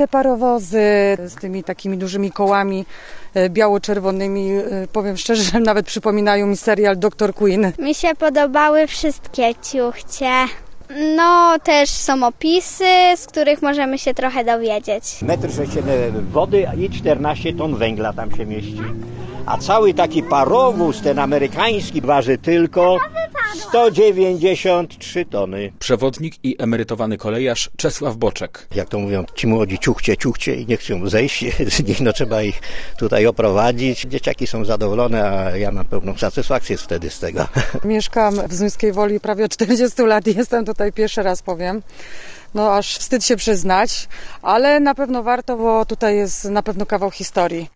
te parowozy z tymi takimi dużymi kołami biało-czerwonymi, powiem szczerze, że nawet przypominają mi serial Dr. Queen. Mi się podobały wszystkie ciuchcie. No, też są opisy, z których możemy się trochę dowiedzieć. 1,6 m wody i 14 ton węgla tam się mieści. A cały taki parowóz, ten amerykański, waży tylko 193 tony. Przewodnik i emerytowany kolejarz Czesław Boczek. Jak to mówią ci młodzi, ciuchcie i nie chcą zejść z nich, no trzeba ich tutaj oprowadzić. Dzieciaki są zadowolone, a ja mam pełną satysfakcję wtedy z tego. Mieszkam w Zduńskiej Woli prawie od 40 lat i jestem tutaj pierwszy raz, powiem. No aż wstyd się przyznać, ale na pewno warto, bo tutaj jest na pewno kawał historii.